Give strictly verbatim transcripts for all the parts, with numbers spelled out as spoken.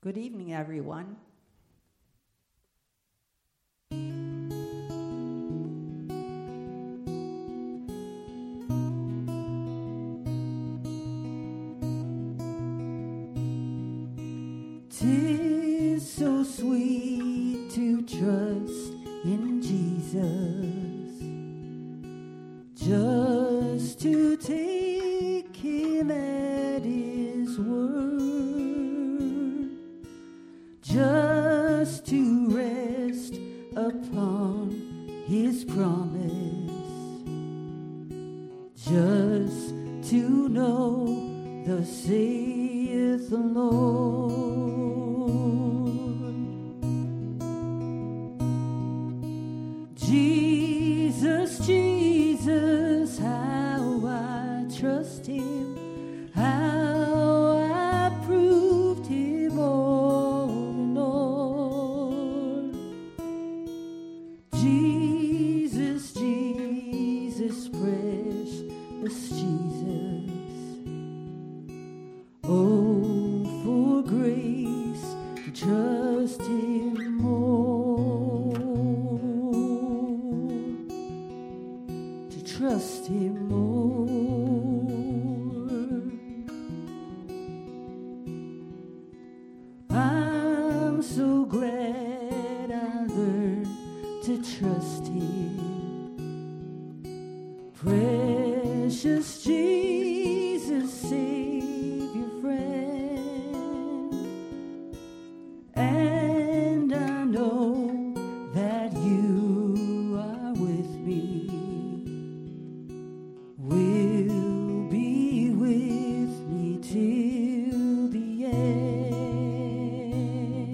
Good evening, everyone. Tis so sweet to trust in Jesus, just to take him at his word, just to rest upon his promise, just to know thus saith the Lord. Jesus, Jesus, how I trust him, how I proved him all in all. Jesus, Jesus, precious Jesus, oh, for grace to trust him more, to trust him more. I'm so glad I learned to trust him. Precious Jesus, Savior, friend, and I know that you are with me, will be with me till the end.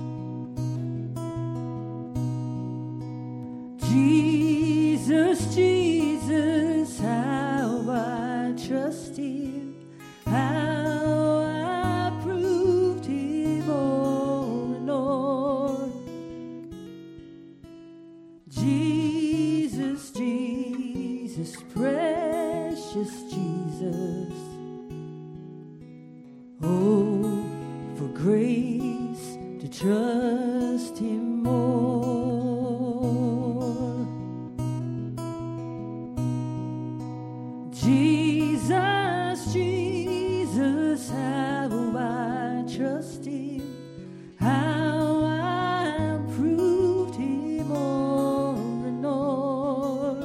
Jesus, Jesus, how I trust him, how I proved him all in all. Jesus, Jesus, precious Jesus, oh, for grace to trust him more. Jesus, Jesus, how I trust him, how I proved him all in all.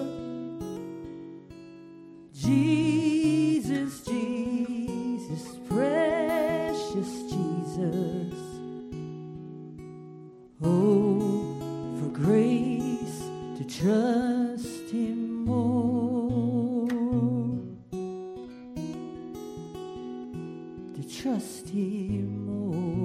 Jesus, Jesus, precious Jesus, oh, for grace to trust him more, to trust him more.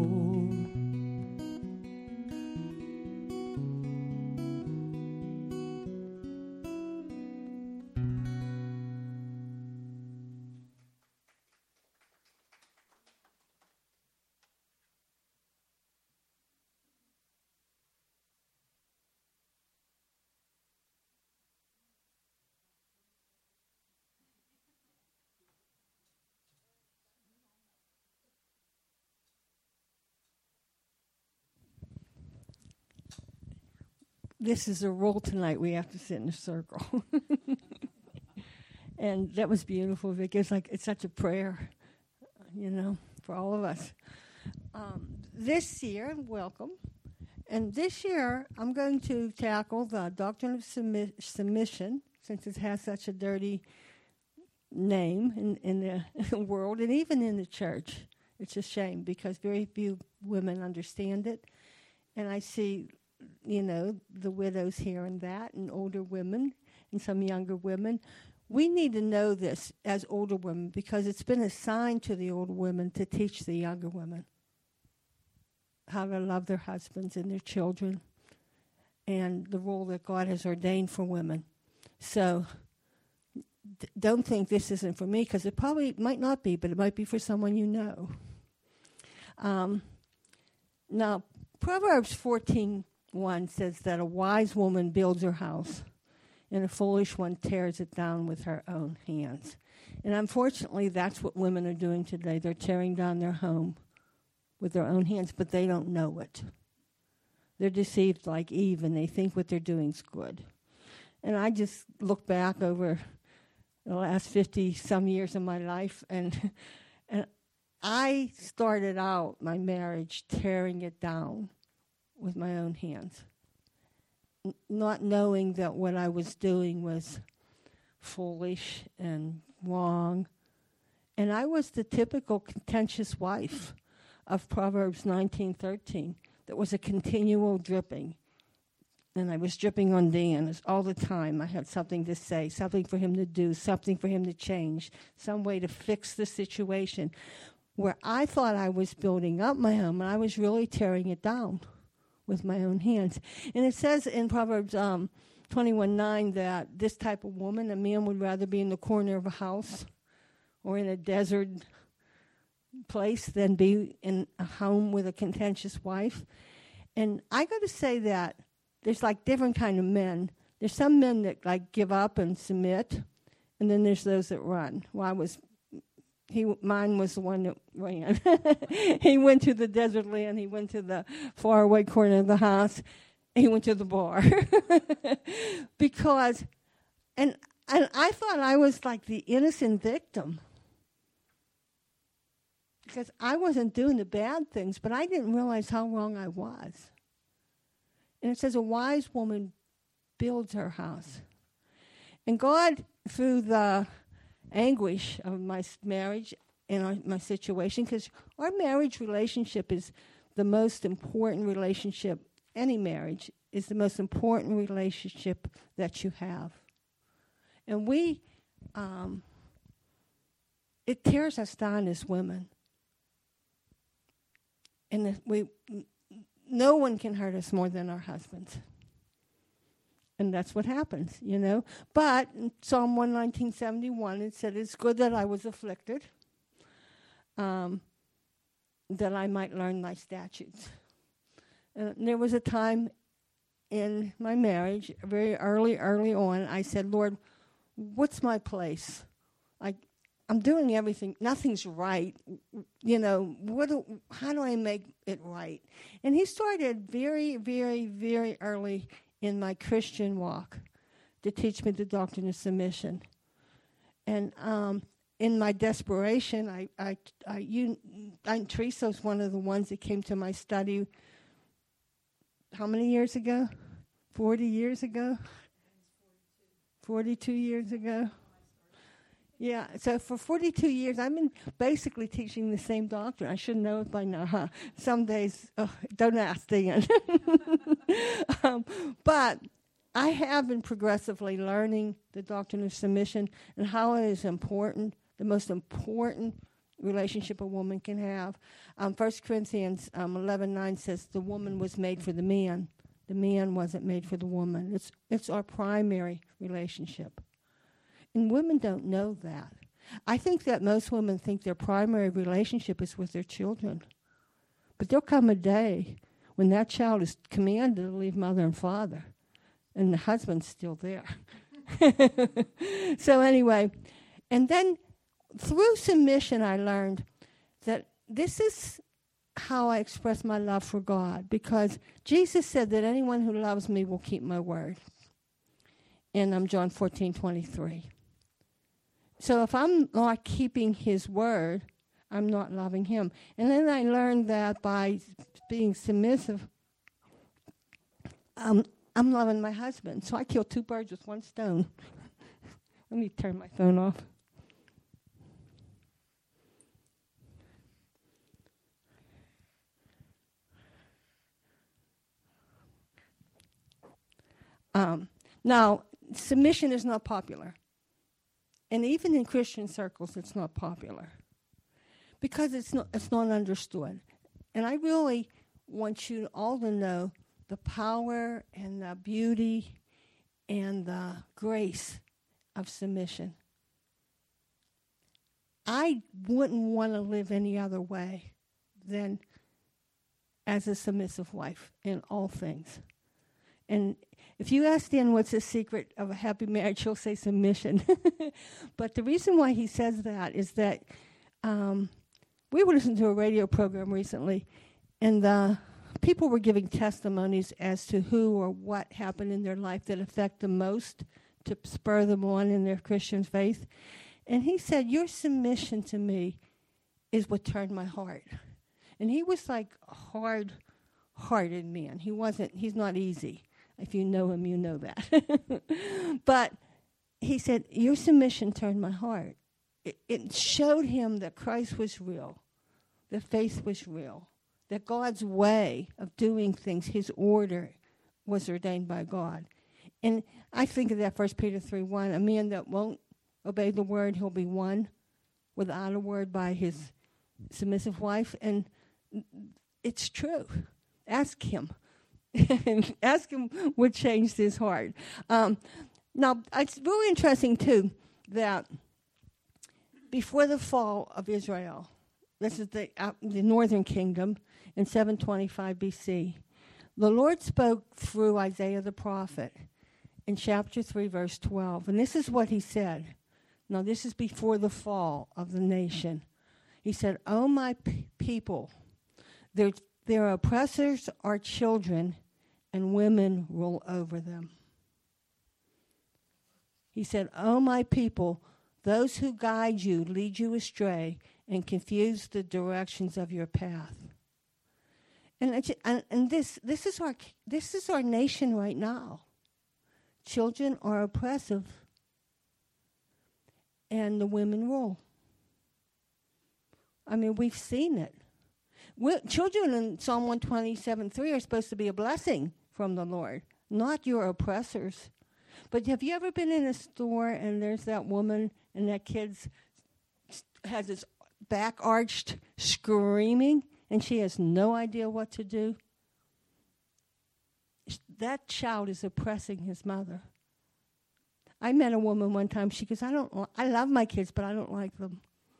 This is a rule tonight. We have to sit in a circle. And that was beautiful, Vic. It's like it's such a prayer, you know, for all of us. Um, this year, welcome. And this year, I'm going to tackle the doctrine of submi- submission, since it has such a dirty name in, in the world and even in the church. It's a shame because very few women understand it. And I see, you know, the widows here and that, and older women, and some younger women. We need to know this as older women because it's been assigned to the older women to teach the younger women how to love their husbands and their children and the role that God has ordained for women. So d- don't think this isn't for me because it probably might not be, but it might be for someone you know. Um, now, Proverbs fourteen one says that a wise woman builds her house, and a foolish one tears it down with her own hands. And unfortunately, that's what women are doing today. They're tearing down their home with their own hands, but they don't know it. They're deceived like Eve, and they think what they're doing is good. And I just look back over the last fifty-some years of my life, and and I started out my marriage tearing it down with my own hands, N- not knowing that what I was doing was foolish and wrong. And I was the typical contentious wife of Proverbs nineteen thirteen. That was a continual dripping. And I was dripping on Dan all the time. I had something to say, something for him to do, something for him to change, some way to fix the situation. Where I thought I was building up my home, and I was really tearing it down with my own hands. And it says in Proverbs um, twenty-one nine that this type of woman, a man would rather be in the corner of a house or in a desert place than be in a home with a contentious wife. And I got to say that there's like different kind of men. There's some men that like give up and submit, and then there's those that run. Well, I was, he, mine was the one that ran. He went to the desert land. He went to the faraway corner of the house. He went to the bar because, and and I thought I was like the innocent victim. Because I wasn't doing the bad things, but I didn't realize how wrong I was. And it says a wise woman builds her house. And God, through the anguish of my marriage and our, my situation, because our marriage relationship is the most important relationship, any marriage is the most important relationship that you have. And we, um, it tears us down as women. And we, no one can hurt us more than our husbands. And that's what happens, you know. But in Psalm one nineteen seventy-one, it said, it's good that I was afflicted, um, that I might learn thy statutes. Uh, there was a time in my marriage, very early, early on, I said, Lord, what's my place? I I'm doing everything. Nothing's right. You know, what? Do, how do I make it right? And he started very, very, very early in my Christian walk to teach me the doctrine of submission. And um, in my desperation, I, I, I, you, I, Teresa was one of the ones that came to my study. How many years ago? Forty years ago. Forty-two years ago. Yeah, so for forty-two years, I've been basically teaching the same doctrine. I should know it by now, huh? Some days, oh, don't ask Dan. um, but I have been progressively learning the doctrine of submission and how it is important, the most important relationship a woman can have. Um, First Corinthians um, eleven nine says the woman was made for the man. The man wasn't made for the woman. It's it's our primary relationship. And women don't know that. I think that most women think their primary relationship is with their children. But there'll come a day when that child is commanded to leave mother and father, and the husband's still there. So anyway, and then through submission I learned that this is how I express my love for God, because Jesus said that anyone who loves me will keep my word. In um, John fourteen twenty-three. So if I'm not keeping his word, I'm not loving him. And then I learned that by being submissive, um, I'm loving my husband. So I kill two birds with one stone. Let me turn my phone off. Um, now, submission is not popular. And even in Christian circles, it's not popular because it's not it's not understood. And I really want you all to know the power and the beauty and the grace of submission. I wouldn't want to live any other way than as a submissive wife in all things. And if you ask Dan what's the secret of a happy marriage, he'll say submission. But the reason why he says that is that um, we were listening to a radio program recently, and the people were giving testimonies as to who or what happened in their life that affect them most to spur them on in their Christian faith. And he said, your submission to me is what turned my heart. And he was like a hard-hearted man. He wasn't, he's not easy. If you know him, you know that. But he said, your submission turned my heart. It, it showed him that Christ was real, that faith was real, that God's way of doing things, his order, was ordained by God. And I think of that First Peter three one, a man that won't obey the word, he'll be won without a word by his submissive wife. And it's true. Ask him. Ask him what changed his heart. Um, now, it's really interesting, too, that before the fall of Israel, this is the, uh, the northern kingdom, in seven twenty-five B C, the Lord spoke through Isaiah the prophet in chapter three, verse twelve. And this is what he said. Now, this is before the fall of the nation. He said, "O my p- people, their, their oppressors are children, and women rule over them." He said, "O my people, those who guide you lead you astray and confuse the directions of your path." And, it's, and, and this this is our this is our nation right now. Children are oppressive, and the women rule. I mean, we've seen it. We're, children in Psalm one twenty-seven three are supposed to be a blessing from the Lord, not your oppressors. But have you ever been in a store and there's that woman and that kid has his back arched, screaming, and she has no idea what to do? That child is oppressing his mother. I met a woman one time. She goes, I don't, li- I love my kids, but I don't like them.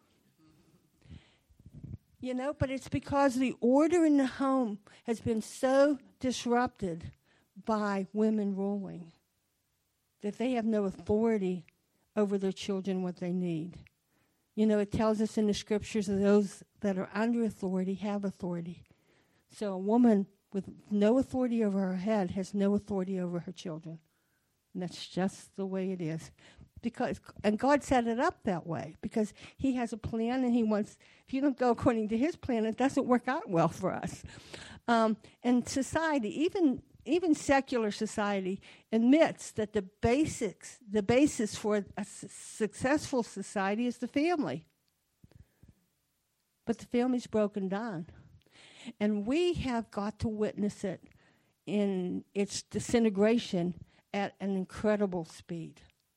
You know, but it's because the order in the home has been so disrupted by women ruling that they have no authority over their children, what they need. You know, it tells us in the scriptures that those that are under authority have authority. So a woman with no authority over her head has no authority over her children. And that's just the way it is. Because and God set it up that way because he has a plan and he wants, if you don't go according to his plan, it doesn't work out well for us. Um, and society, even even secular society, admits that the basics, the basis for a su- successful society is the family. But the family's broken down. And we have got to witness it in its disintegration at an incredible speed.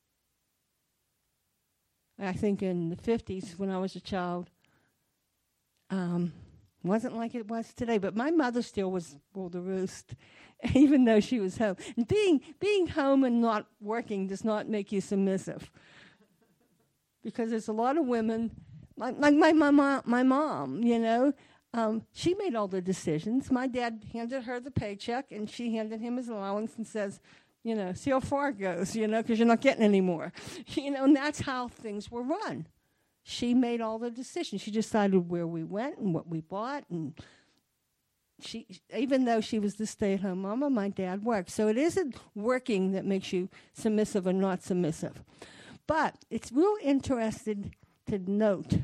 I think in the fifties, when I was a child, um, wasn't like it was today. But my mother still was ruled the roost, even though she was home. And being being home and not working does not make you submissive, because there's a lot of women, like, like my my mom, my mom, you know. Um, she made all the decisions. My dad handed her the paycheck, and she handed him his allowance and says, you know, see how far it goes, you know, because you're not getting any more. You know, and that's how things were run. She made all the decisions. She decided where we went and what we bought. And she, even though she was the stay-at-home mama, my dad worked. So it isn't working that makes you submissive or not submissive. But it's real interesting to note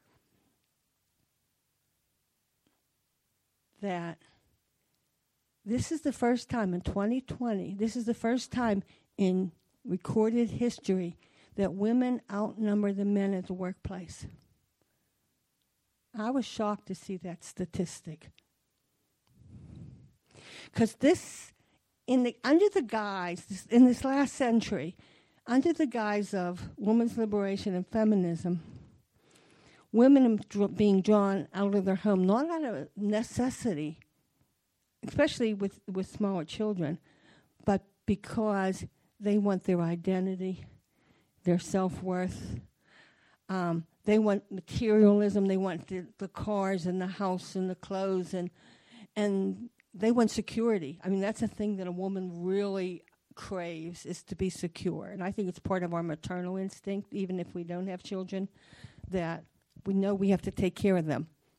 that this is the first time in twenty twenty, this is the first time in recorded history that women outnumber the men at the workplace. I was shocked to see that statistic. Because this, in the under the guise, this, in this last century, under the guise of women's liberation and feminism, women are being drawn out of their home, not out of necessity, especially with, with smaller children, but because they want their identity, their self-worth. Um, they want materialism. They want the, the cars and the house and the clothes, and and they want security. I mean, that's a thing that a woman really craves, is to be secure. And I think it's part of our maternal instinct, even if we don't have children, that we know we have to take care of them.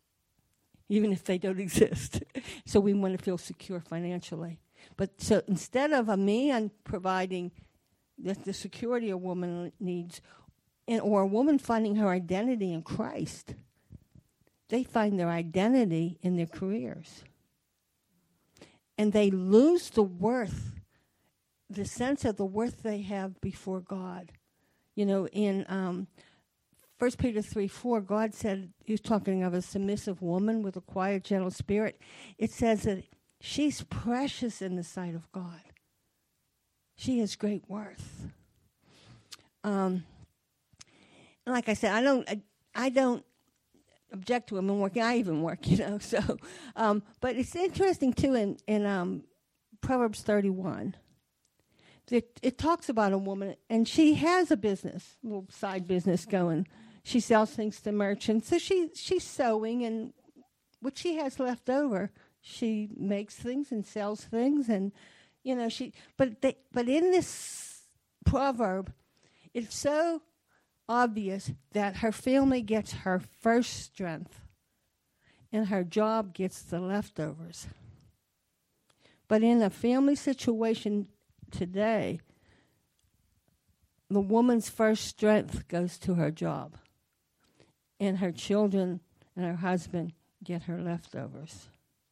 even if they don't exist. So we want to feel secure financially. But so instead of a man providing the, the security a woman needs, and, or a woman finding her identity in Christ, they find their identity in their careers. And they lose the worth, the sense of the worth they have before God. You know, in um, First Peter three four, God said, he was talking of a submissive woman with a quiet, gentle spirit. It says that she's precious in the sight of God. She has great worth. Um, like I said, I don't, I, I don't object to women working. I even work, you know. So, um, but it's interesting too in in um, Proverbs thirty-one. It, it talks about a woman, and she has a business, a little side business going. She sells things to merchants. So she she's sewing, and what she has left over, she makes things and sells things, and you know she. But they, but in this proverb, it's so obvious that her family gets her first strength, and her job gets the leftovers. But in a family situation today, the woman's first strength goes to her job, and her children and her husband get her leftovers.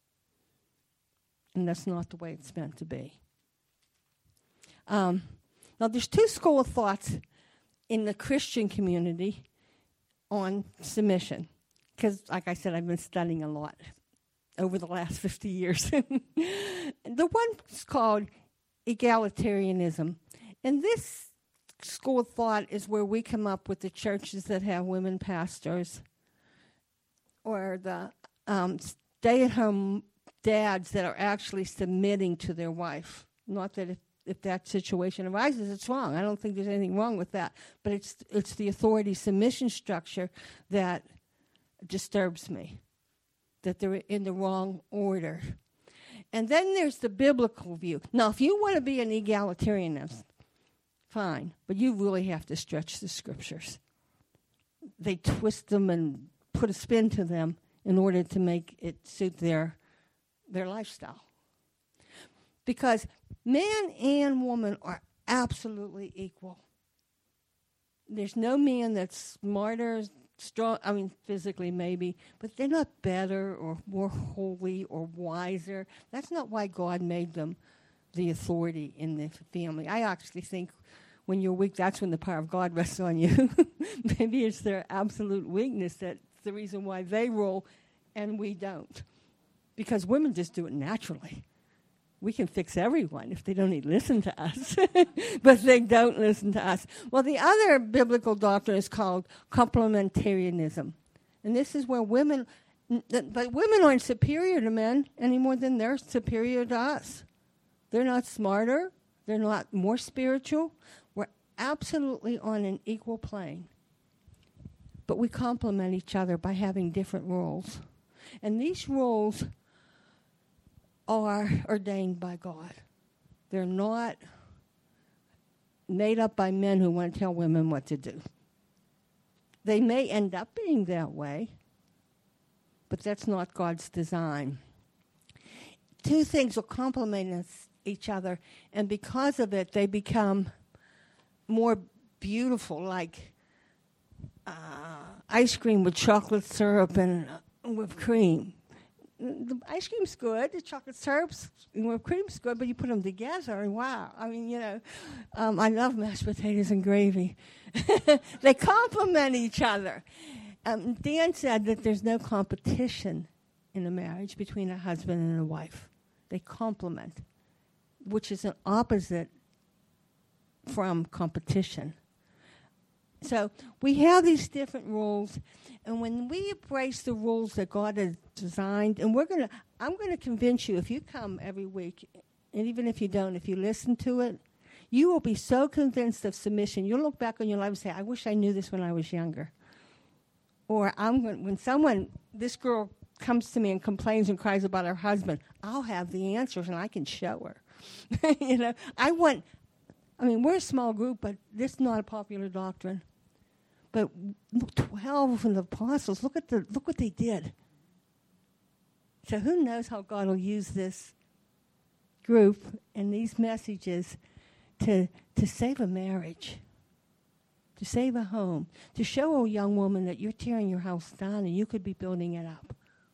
And that's not the way it's meant to be. Um, now, there's two school of thoughts in the Christian community on submission, because, like I said, I've been studying a lot over the last fifty years. The one's called egalitarianism. And this school of thought is where we come up with the churches that have women pastors, or the um, stay-at-home dads that are actually submitting to their wife. Not that if, if that situation arises, it's wrong. I don't think there's anything wrong with that. But it's it's the authority submission structure that disturbs me, that they're in the wrong order. And then there's the biblical view. Now, if you want to be an egalitarianist, fine, but you really have to stretch the scriptures. They twist them and put a spin to them in order to make it suit their their lifestyle. Because man and woman are absolutely equal. There's no man that's smarter, strong, I mean, physically maybe, but they're not better or more holy or wiser. That's not why God made them the authority in the family. I actually think when you're weak, that's when the power of God rests on you. Maybe it's their absolute weakness that's the reason why they rule and we don't. Because women just do it naturally. We can fix everyone if they don't even listen to us. But they don't listen to us. Well, the other biblical doctrine is called complementarianism. And this is where women, but women aren't superior to men any more than they're superior to us. They're not smarter. They're not more spiritual. We're absolutely on an equal plane. But we complement each other by having different roles. And these roles are ordained by God. They're not made up by men who want to tell women what to do. They may end up being that way, but that's not God's design. Two things will complement each other, and because of it, they become more beautiful, like uh, ice cream with chocolate syrup and uh, whipped cream. The ice cream's good, the chocolate syrup's and whipped cream's good, but you put them together, and wow. I mean, you know, um, I love mashed potatoes and gravy. They complement each other. Um, Dan said that there's no competition in a marriage between a husband and a wife. They complement, which is an opposite from competition. So we have these different rules, and when we embrace the rules that God has designed, and we're gonna, I'm going to convince you, if you come every week, and even if you don't, if you listen to it, you will be so convinced of submission. You'll look back on your life and say, I wish I knew this when I was younger. Or I'm going, when someone, this girl comes to me and complains and cries about her husband, I'll have the answers and I can show her. You know, I want, I mean, we're a small group, but this is not a popular doctrine. But twelve of the apostles, look at the look what they did. So who knows how God will use this group and these messages to to save a marriage, to save a home, to show a young woman that you're tearing your house down and you could be building it up.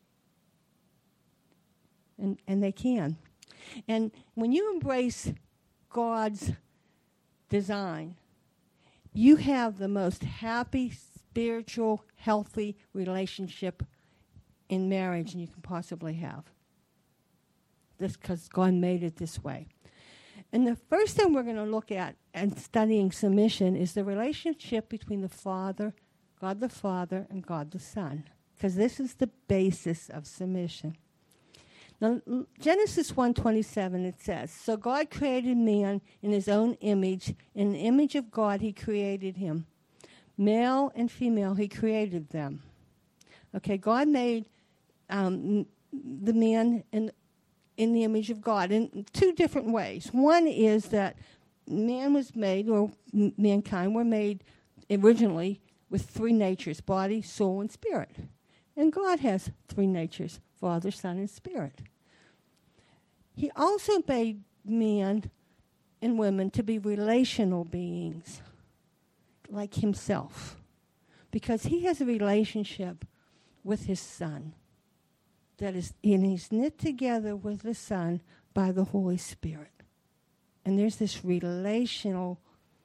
And and they can. And when you embrace God's design, you have the most happy, spiritual, healthy relationship in marriage than you can possibly have. That's because God made it this way. And the first thing we're going to look at in studying submission is the relationship between the Father, God the Father, and God the Son, because this is the basis of submission. Now, Genesis one twenty-seven, it says, "So God created man in his own image. In the image of God he created him. Male and female he created them." Okay, God made um, the man in, in the image of God in two different ways. One is that man was made, or m- mankind were made originally with three natures, body, soul, and spirit. And God has three natures, Father, Son, and Spirit. He also made men and women to be relational beings, like himself, because he has a relationship with his Son that is, and he's knit together with the Son by the Holy Spirit. And there's this relational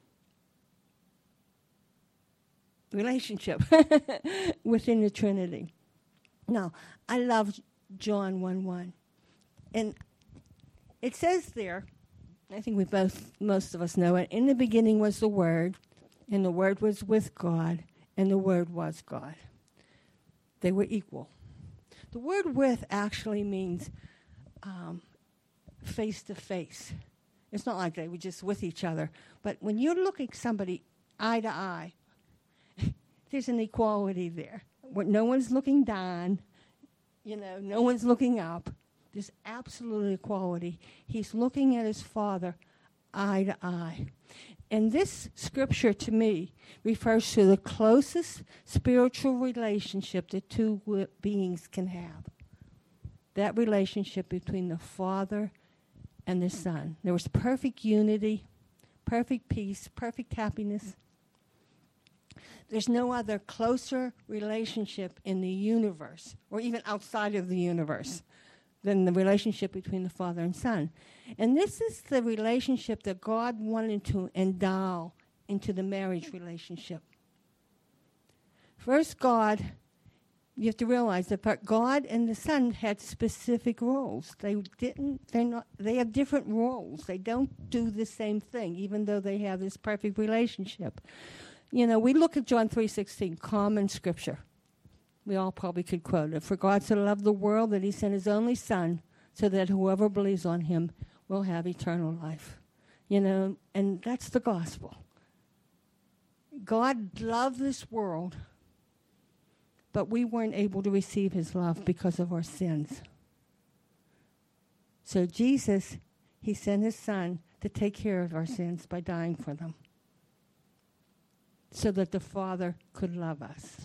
relationship within the Trinity. Now, I love John one one. And it says there, I think we both, most of us know it, in the beginning was the Word, and the Word was with God, and the Word was God. They were equal. The word with actually means um, face to face. It's not like they were just with each other. But when you're looking somebody eye to eye, there's an equality there. Where no one's looking down, you know, no one's looking up. There's absolute equality. He's looking at his Father eye to eye. And this scripture, to me, refers to the closest spiritual relationship that two w- beings can have. That relationship between the Father and the Son. There was perfect unity, perfect peace, perfect happiness. There's no other closer relationship in the universe, or even outside of the universe, than the relationship between the Father and Son. And this is the relationship that God wanted to endow into the marriage relationship. First, God, you have to realize that God and the Son had specific roles. They didn't, they're not, they have different roles. They don't do the same thing, even though they have this perfect relationship. You know, we look at John three sixteen, common scripture. We all probably could quote it. "For God so loved the world that he sent his only Son, so that whoever believes on him will have eternal life." You know, and that's the gospel. God loved this world, but we weren't able to receive his love because of our sins. So Jesus, he sent his Son to take care of our sins by dying for them, so that the Father could love us.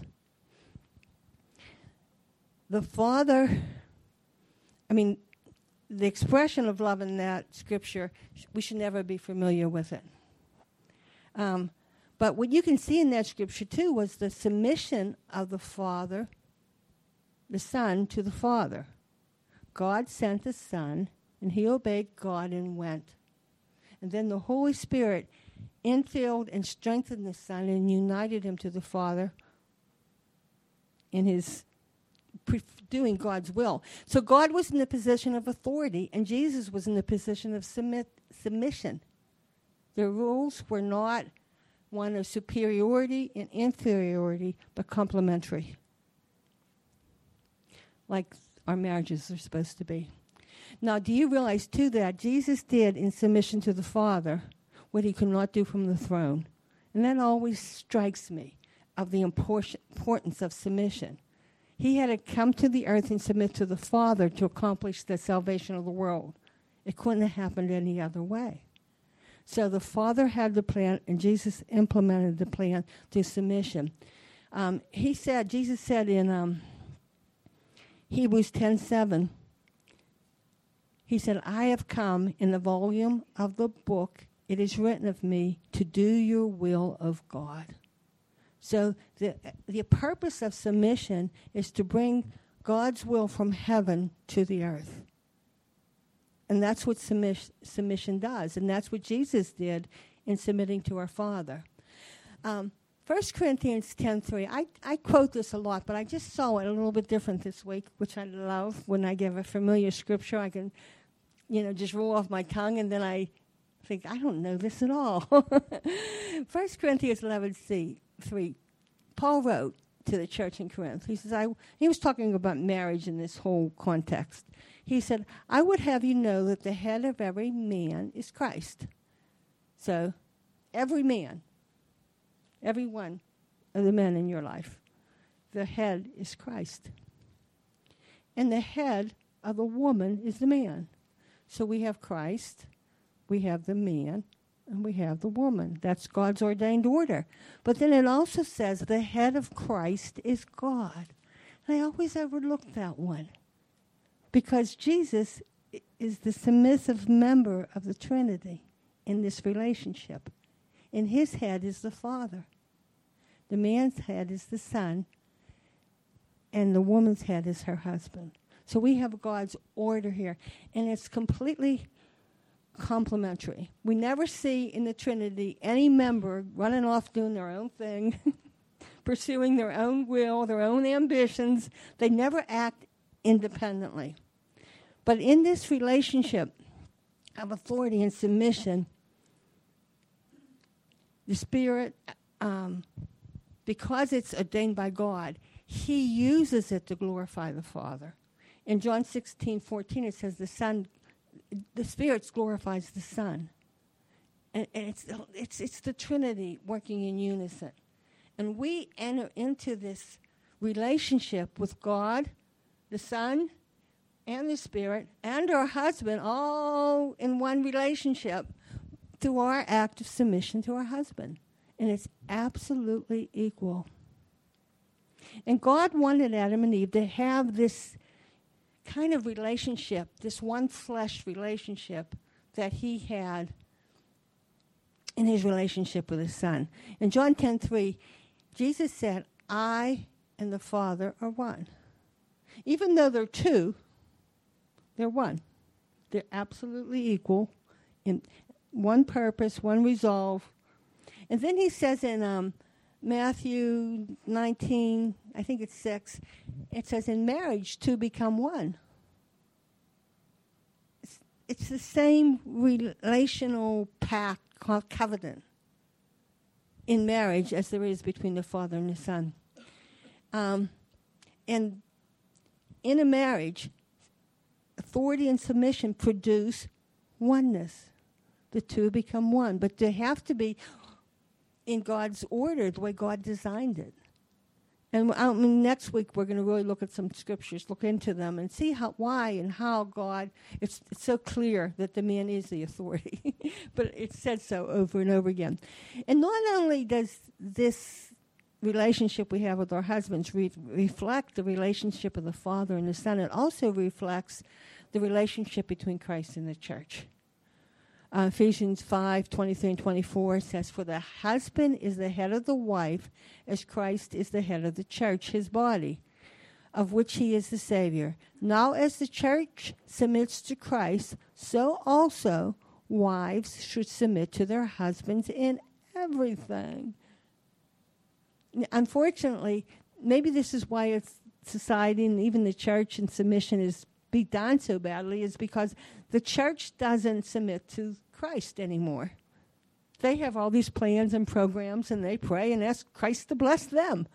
The Father, I mean, the expression of love in that scripture, we should never be familiar with it. Um, but what you can see in that scripture, too, was the submission of the Father, the Son, to the Father. God sent the Son, and he obeyed God and went. And then the Holy Spirit infilled and strengthened the Son and united him to the Father in his doing God's will. So God was in the position of authority, and Jesus was in the position of submit, submission. The rules were not one of superiority and inferiority, but complementary, like our marriages are supposed to be. Now, do you realize, too, that Jesus did in submission to the Father what he could not do from the throne? And that always strikes me of the importance of submission. He had to come to the earth and submit to the Father to accomplish the salvation of the world. It couldn't have happened any other way. So the Father had the plan, and Jesus implemented the plan through submission. Um, he said, Jesus said in um, Hebrews ten seven. He said, I have come in the volume of the book. It is written of me to do your will of God. So the the purpose of submission is to bring God's will from heaven to the earth. And that's what submiss- submission does. And that's what Jesus did in submitting to our Father. Um, First Corinthians ten three. I, I quote this a lot, but I just saw it a little bit different this week, which I love. When I give a familiar scripture, I can, you know, just roll off my tongue, and then I think, I don't know this at all. First Corinthians eleven three. Paul wrote to the church in Corinth. He says, I, he was talking about marriage in this whole context. He said, I would have you know that the head of every man is Christ. So, every man, every one of the men in your life, the head is Christ. And the head of a woman is the man. So we have Christ, we have the man, and we have the woman. That's God's ordained order. But then it also says the head of Christ is God. And I always overlooked that one. Because Jesus is the submissive member of the Trinity in this relationship. And his head is the Father. The man's head is the Son. And the woman's head is her husband. So we have God's order here. And it's completely complementary. We never see in the Trinity any member running off doing their own thing, pursuing their own will, their own ambitions. They never act independently. But in this relationship of authority and submission, the Spirit, um, because it's ordained by God, he uses it to glorify the Father. In John sixteen fourteen, it says the Son, the Spirit glorifies the Son. And, and it's, it's, it's the Trinity working in unison. And we enter into this relationship with God, the Son, and the Spirit, and our husband, all in one relationship through our act of submission to our husband. And it's absolutely equal. And God wanted Adam and Eve to have this kind of relationship, this one flesh relationship that he had in his relationship with his Son. In John ten three, Jesus said, I and the Father are one. Even though they're two, they're one. They're absolutely equal in one purpose, one resolve. And then he says in um, Matthew nineteen, I think it's six, it says, in marriage, two become one. It's, it's the same relational pact called covenant in marriage as there is between the Father and the Son. Um, and in a marriage, authority and submission produce oneness. The two become one. But they have to be in God's order, the way God designed it. And I mean, next week we're going to really look at some scriptures, look into them, and see how, why and how God, it's, it's so clear that the man is the authority. But it's said so over and over again. And not only does this relationship we have with our husbands re- reflect the relationship of the Father and the Son, it also reflects the relationship between Christ and the church. Uh, Ephesians five twenty-three and twenty-four says, for the husband is the head of the wife, as Christ is the head of the church, his body, of which he is the Savior. Now as the church submits to Christ, so also wives should submit to their husbands in everything. Unfortunately, maybe this is why it's society and even the church and submission is beat down so badly, is because the church doesn't submit to Christ anymore. They have all these plans and programs, and they pray and ask Christ to bless them.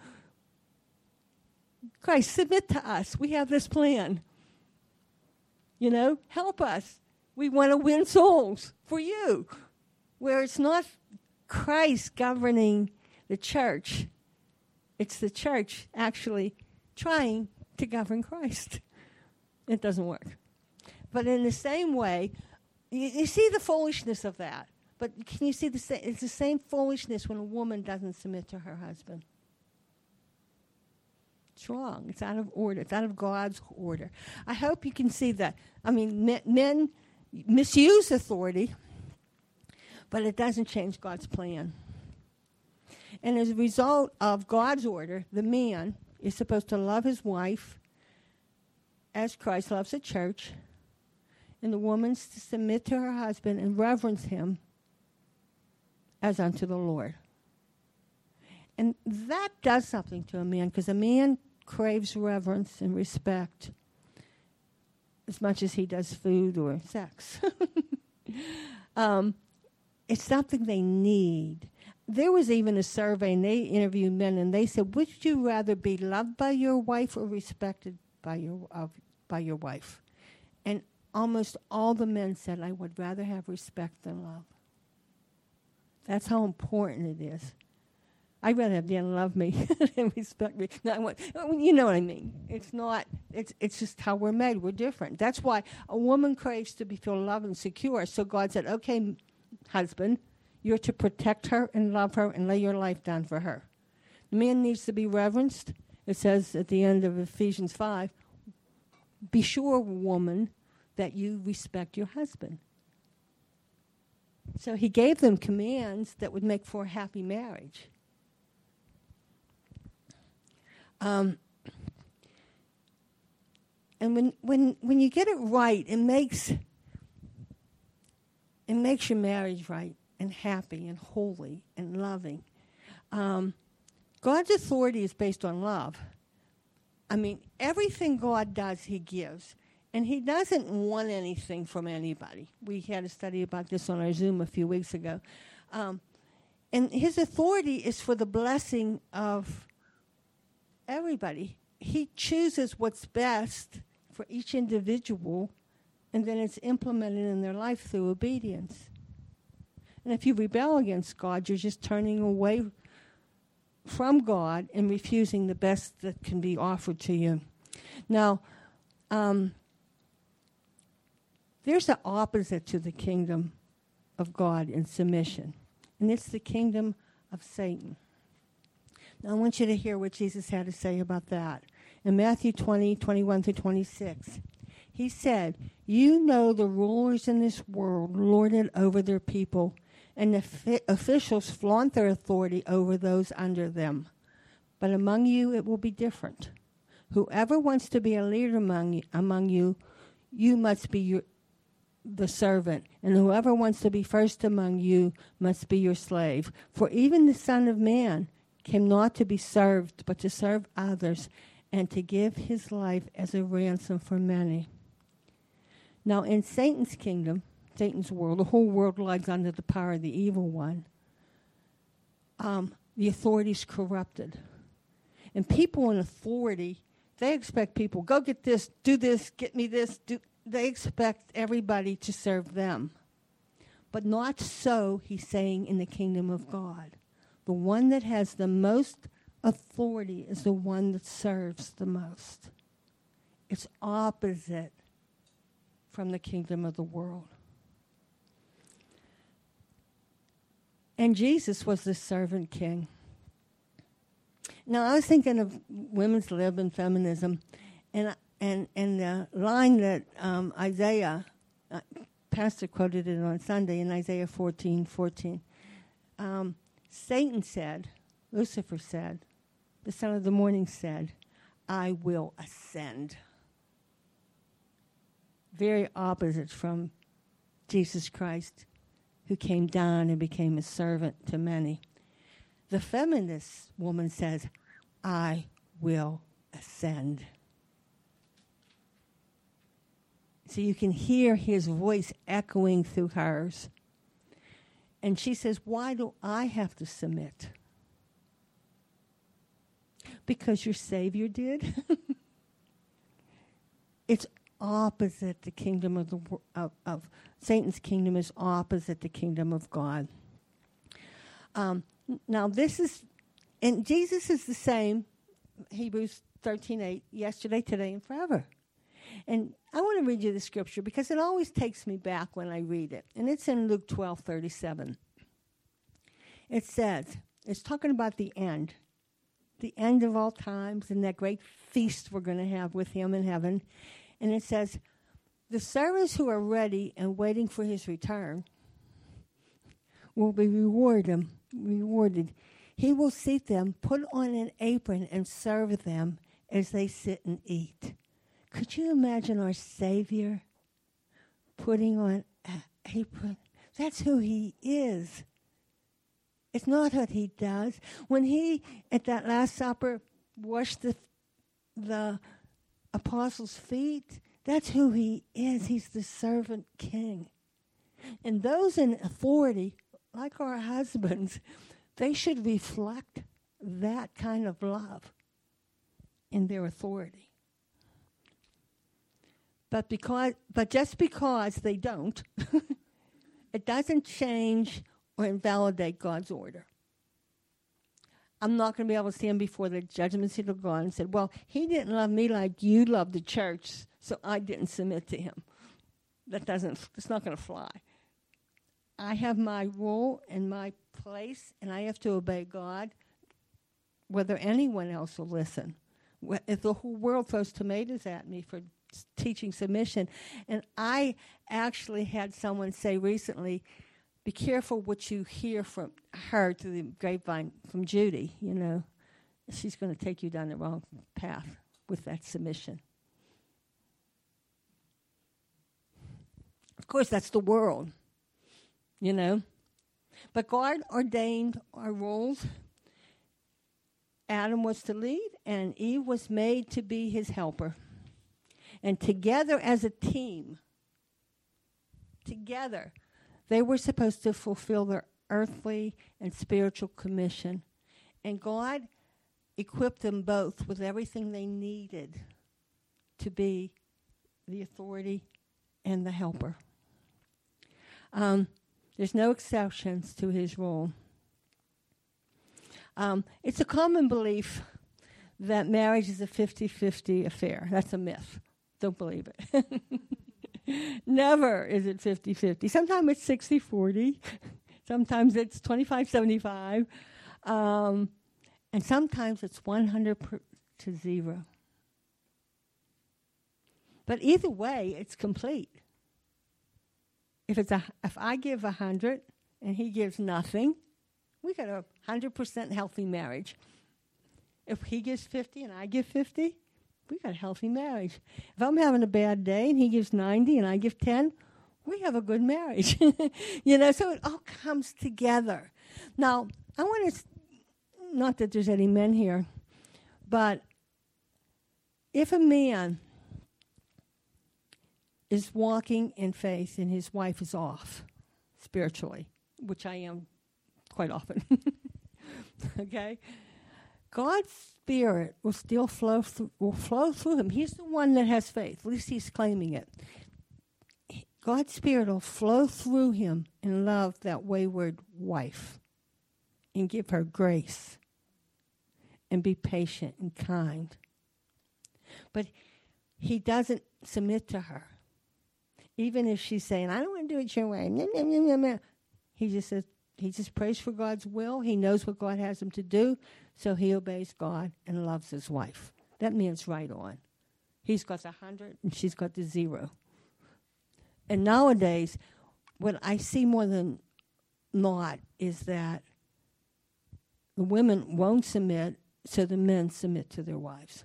Christ, submit to us. We have this plan. You know, help us. We want to win souls for you. Where it's not Christ governing the church. It's the church actually trying to govern Christ. It doesn't work. But in the same way, you, you see the foolishness of that. But can you see the sa- it's the same foolishness when a woman doesn't submit to her husband. It's wrong. It's out of order. It's out of God's order. I hope you can see that. I mean, men, men misuse authority, but it doesn't change God's plan. And as a result of God's order, the man is supposed to love his wife as Christ loves the church, and the woman's to submit to her husband and reverence him as unto the Lord. And that does something to a man, because a man craves reverence and respect as much as he does food or sex. um, it's something they need. There was even a survey, and they interviewed men, and they said, would you rather be loved by your wife or respected by your uh, by your wife? And almost all the men said, I would rather have respect than love. That's how important it is. I'd rather have Dan love me than respect me. No, I want, you know what I mean. It's not, it's it's just how we're made. We're different. That's why a woman craves to be feel loved and secure. So God said, okay, husband, you're to protect her and love her and lay your life down for her. The man needs to be reverenced. It says at the end of Ephesians five, be sure, woman, that you respect your husband. So he gave them commands that would make for a happy marriage. Um, and when when when you get it right, it makes it makes your marriage right and happy and holy and loving. Um, God's authority is based on love. I mean, everything God does, he gives. And he doesn't want anything from anybody. We had a study about this on our Zoom a few weeks ago. Um, and his authority is for the blessing of everybody. He chooses what's best for each individual, and then it's implemented in their life through obedience. And if you rebel against God, you're just turning away from God and refusing the best that can be offered to you. Now, um, there's an opposite to the kingdom of God in submission, and it's the kingdom of Satan. Now, I want you to hear what Jesus had to say about that. In Matthew twenty, twenty-one through twenty-six, he said, you know the rulers in this world lord it over their people, and the fi- officials flaunt their authority over those under them. But among you it will be different. Whoever wants to be a leader among you, among you, you must be your the servant, and whoever wants to be first among you must be your slave. For even the Son of Man came not to be served, but to serve others, and to give his life as a ransom for many. Now, in Satan's kingdom, Satan's world, the whole world lies under the power of the evil one. Um, the authority is corrupted. And people in authority, they expect people, go get this, do this, get me this, do they expect everybody to serve them. But not so, he's saying, in the kingdom of God. The one that has the most authority is the one that serves the most. It's opposite from the kingdom of the world. And Jesus was the servant king. Now, I was thinking of women's lib and feminism, and And and the line that um, Isaiah, uh, Pastor quoted it on Sunday in Isaiah fourteen fourteen. Um, Satan said, Lucifer said, the son of the morning said, I will ascend. Very opposite from Jesus Christ, who came down and became a servant to many. The feminist woman says, I will ascend. So you can hear his voice echoing through hers. And she says, why do I have to submit? Because your Savior did. It's opposite the kingdom of the of, of Satan's kingdom is opposite the kingdom of God. Um, now this is, and Jesus is the same, Hebrews thirteen eight, yesterday, today, and forever. And I want to read you the scripture because it always takes me back when I read it. And it's in Luke twelve thirty-seven. It says, it's talking about the end. the end of all times and that great feast we're going to have with him in heaven. And it says, the servants who are ready and waiting for his return will be rewarded. rewarded. He will seat them, put on an apron, and serve them as they sit and eat. Could you imagine our Savior putting on an apron? That's who he is. It's not what he does. When he, at that Last Supper, washed the, the apostles' feet, that's who he is. He's the servant king. And those in authority, like our husbands, they should reflect that kind of love in their authority. But because, but just because they don't, it doesn't change or invalidate God's order. I'm not going to be able to stand before the judgment seat of God and say, well, he didn't love me like you loved the church, so I didn't submit to him. That doesn't, it's not going to fly. I have my role and my place, and I have to obey God, whether anyone else will listen. If the whole world throws tomatoes at me for teaching submission, and I actually had someone say recently, be careful what you hear from her to the grapevine from Judy, you know. She's going to take you down the wrong path with that submission. Of course, that's the world, you know. But God ordained our roles. Adam was to lead, and Eve was made to be his helper. And together as a team, together, they were supposed to fulfill their earthly and spiritual commission. And God equipped them both with everything they needed to be the authority and the helper. Um, there's no exceptions to his role. Um, it's a common belief that marriage is a fifty-fifty affair. That's a myth. Don't believe it. Never is it fifty-fifty. Sometimes it's sixty forty. Sometimes it's twenty-five seventy-five. Um, and sometimes it's one hundred per to zero. But either way, it's complete. If it's a, if I give one hundred and he gives nothing, we got a one hundred percent healthy marriage. If he gives fifty and I give fifty, we got a healthy marriage. If I'm having a bad day and he gives ninety and I give ten, we have a good marriage. You know, so it all comes together. Now, I want to, not that there's any men here, but if a man is walking in faith and his wife is off spiritually, which I am quite often, okay, God's Spirit will still flow through, will flow through him. He's the one that has faith. At least he's claiming it. God's Spirit will flow through him and love that wayward wife and give her grace and be patient and kind. But he doesn't submit to her. Even if she's saying, I don't want to do it your way. He just says, he just prays for God's will. He knows what God has him to do, so he obeys God and loves his wife. That man's right on. He's got the hundred and she's got the zero. And nowadays, what I see more than not is that the women won't submit, so the men submit to their wives.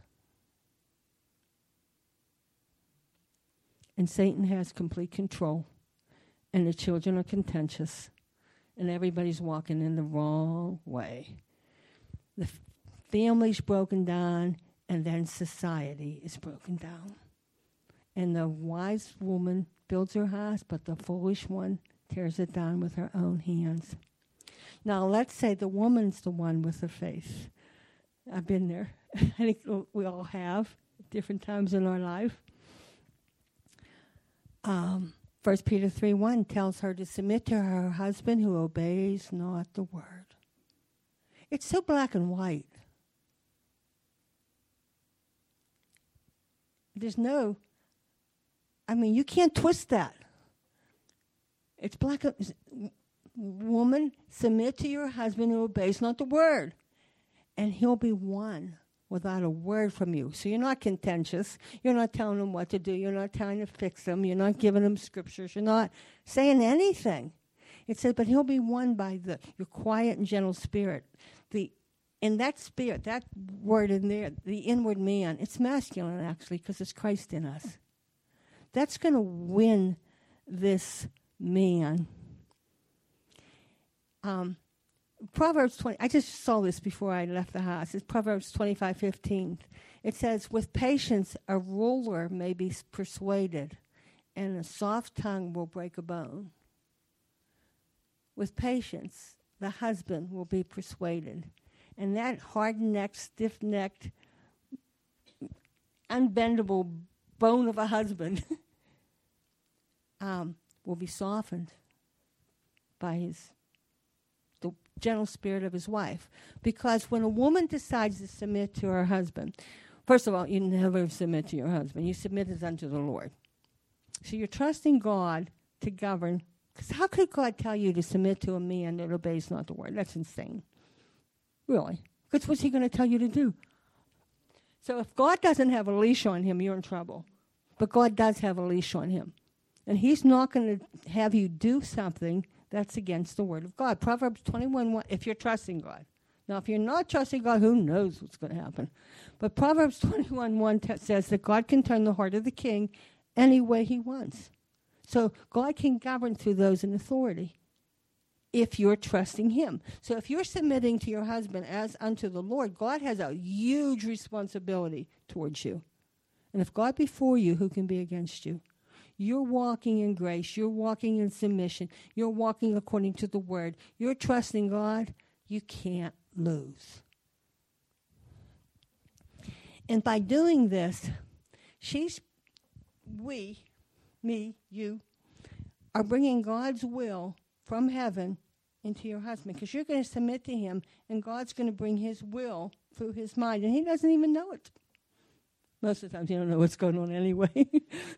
And Satan has complete control, and the children are contentious, and everybody's walking in the wrong way. The f- family's broken down, and then society is broken down. And the wise woman builds her house, but the foolish one tears it down with her own hands. Now, let's say the woman's the one with the faith. I've been there. I think we all have at different times in our life. Um, First Peter three one tells her to submit to her husband who obeys not the word. It's so black and white. There's no, I mean, you can't twist that. It's black and, woman, submit to your husband who obeys not the word. and he'll be won without a word from you. So you're not contentious. You're not telling him what to do. You're not trying to fix him. You're not giving him scriptures. You're not saying anything. It says, but he'll be won by the your quiet and gentle spirit. The in that spirit, that word in there, the inward man, it's masculine actually because it's Christ in us. That's going to win this man. Um, Proverbs twenty, I just saw this before I left the house. It's Proverbs twenty-five fifteen. It says, with patience a ruler may be persuaded, and a soft tongue will break a bone. With patience, the husband will be persuaded. And that hard-necked, stiff-necked, unbendable bone of a husband um, will be softened by his the gentle spirit of his wife. Because when a woman decides to submit to her husband, first of all, you never submit to your husband. You submit as unto the Lord. So you're trusting God to govern. Because how could God tell you to submit to a man that obeys not the word? That's insane. Really. Because what's he going to tell you to do? So if God doesn't have a leash on him, you're in trouble. But God does have a leash on him. And he's not going to have you do something that's against the word of God. Proverbs twenty-one one, if you're trusting God. Now, if you're not trusting God, who knows what's going to happen? But Proverbs twenty-one one t- says that God can turn the heart of the king any way he wants. So God can govern through those in authority if you're trusting him. So if you're submitting to your husband as unto the Lord, God has a huge responsibility towards you. And if God be for you, who can be against you? You're walking in grace. You're walking in submission. You're walking according to the word. You're trusting God. You can't lose. And by doing this, she's, we, me, you, are bringing God's will from heaven into your husband, because you're going to submit to him, and God's going to bring his will through his mind, and he doesn't even know it. Most of the time, you don't know what's going on anyway.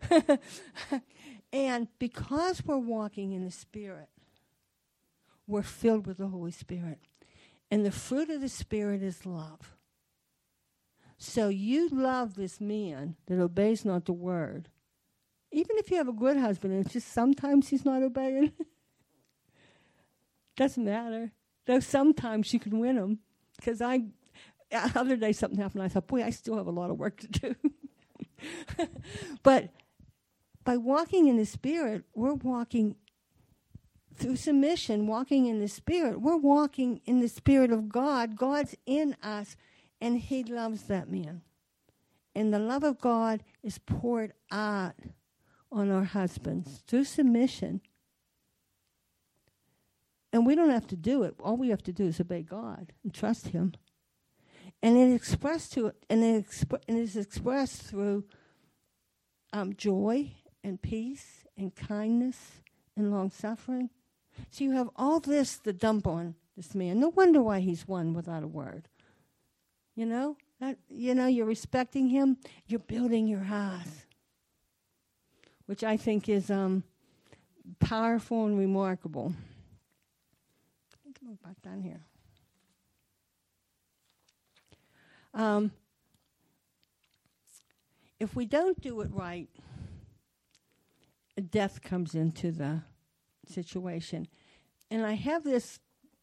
And because we're walking in the Spirit, we're filled with the Holy Spirit. And the fruit of the Spirit is love. So you love this man that obeys not the word. Even if you have a good husband, and it's just sometimes he's not obeying. Doesn't matter. Though sometimes you can win him. Because I, the other day something happened. I thought, boy, I still have a lot of work to do. But by walking in the Spirit, we're walking through submission, walking in the Spirit. We're walking in the Spirit of God. God's in us, and he loves that man. And the love of God is poured out on our husbands through submission. And we don't have to do it. All we have to do is obey God and trust him. And it expressed to and it, exp- and it is expressed through um, joy and peace and kindness and long suffering. So you have all this to dump on this man. No wonder why he's won without a word. You know, that, you know, you're respecting him. You're building your house, which I think is um, powerful and remarkable. Come on back down here. Um, if we don't do it right, death comes into the situation. And I have this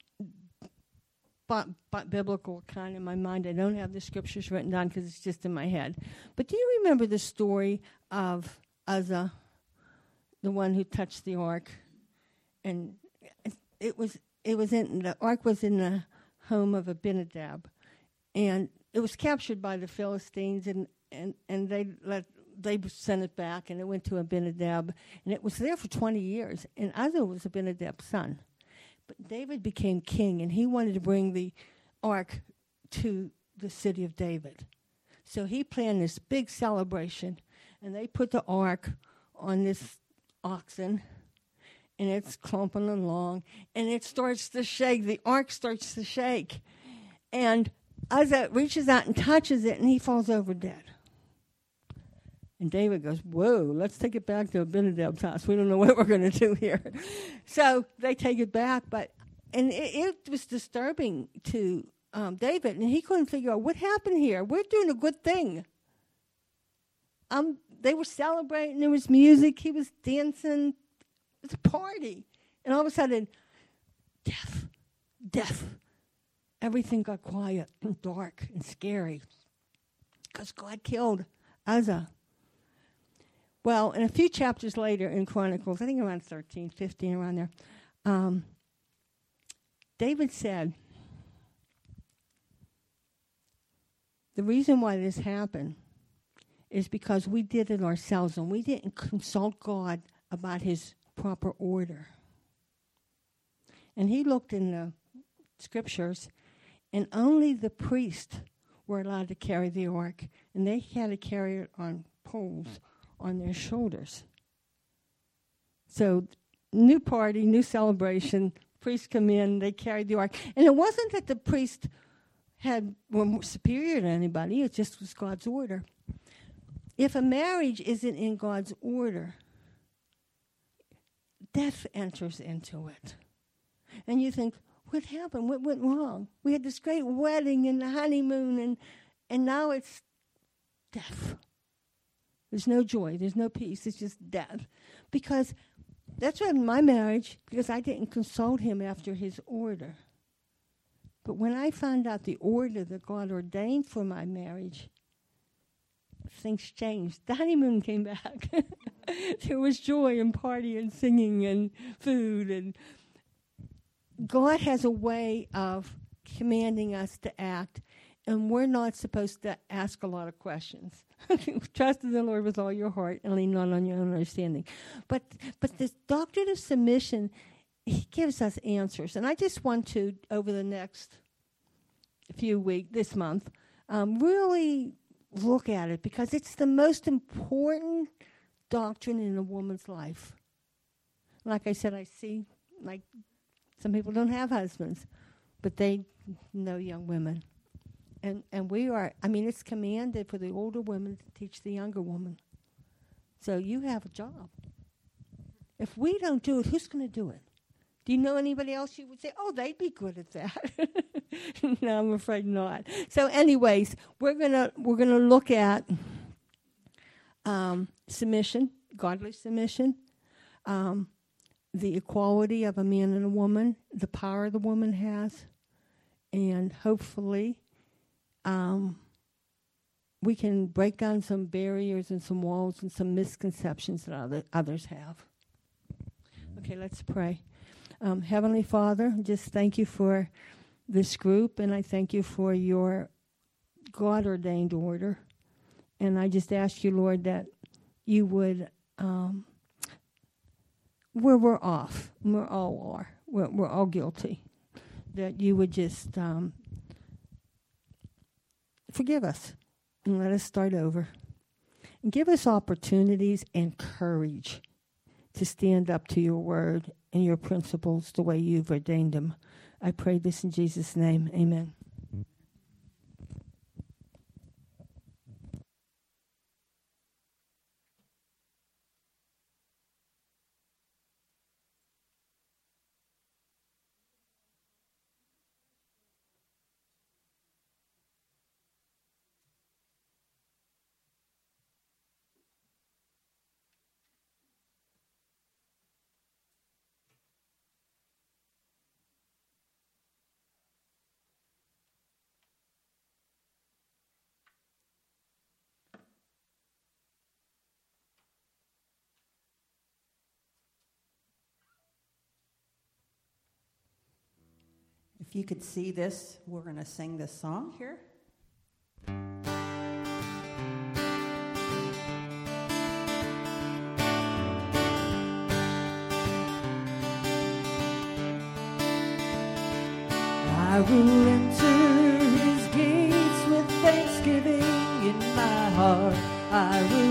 bi- bi- biblical kind in my mind. I don't have the scriptures written down because it's just in my head. But do you remember the story of Uzzah, the one who touched the ark? And it was it was in the ark was in the home of Abinadab, and it was captured by the Philistines, and, and, and they let they sent it back, and it went to Abinadab, and it was there for twenty years. And Uzzah was Abinadab's son, but David became king, and he wanted to bring the ark to the city of David. So he planned this big celebration, and they put the ark on this oxen, and it's clumping along, and it starts to shake. The ark starts to shake, and Uzzah reaches out and touches it, and he falls over dead. And David goes, whoa, let's take it back to Abinadab's house. We don't know what we're going to do here. So they take it back, but and it, it was disturbing to um, David, and he couldn't figure out what happened here. We're doing a good thing. Um, they were celebrating. There was music. He was dancing. It was a party. And all of a sudden, death, death. Everything got quiet and dark and scary because God killed Uzzah. Well, and a few chapters later in Chronicles, I think around thirteen, fifteen, around there, um, David said, the reason why this happened is because we did it ourselves and we didn't consult God about his proper order. And he looked in the scriptures, and only the priests were allowed to carry the ark, and they had to carry it on poles on their shoulders. So, new party, new celebration, priests come in, they carried the ark. And it wasn't that the priests had were more superior to anybody, it just was God's order. If a marriage isn't in God's order, death enters into it. And you think, what happened? What went wrong? We had this great wedding and the honeymoon, and and now it's death. There's no joy. There's no peace. It's just death. Because that's what in my marriage, because I didn't consult him after his order. But when I found out the order that God ordained for my marriage, things changed. The honeymoon came back. There was joy and party and singing and food. And God has a way of commanding us to act, and we're not supposed to ask a lot of questions. Trust in the Lord with all your heart and lean not on your own understanding. But but this doctrine of submission, he gives us answers. And I just want to, over the next few weeks, this month, um, really look at it, because it's the most important doctrine in a woman's life. Like I said, I see, like, some people don't have husbands, but they know young women. And and we are, I mean, it's commanded for the older women to teach the younger woman. So you have a job. If we don't do it, who's going to do it? Do you know anybody else you would say, oh, they'd be good at that? No, I'm afraid not. So anyways, we're gonna we're gonna look at um, submission, godly submission, um, the equality of a man and a woman, the power the woman has, and hopefully um, we can break down some barriers and some walls and some misconceptions that other, others have. Okay, let's pray. Um, Heavenly Father, just thank you for this group, and I thank you for your God-ordained order. And I just ask you, Lord, that you would, um, where we're off, we all are, we're, we're all guilty, that you would just um, forgive us and let us start over. And give us opportunities and courage to stand up to your word and your principles the way you've ordained them. I pray this in Jesus' name. Amen. If you could see this, we're going to sing this song here. I will enter his gates with thanksgiving in my heart. I will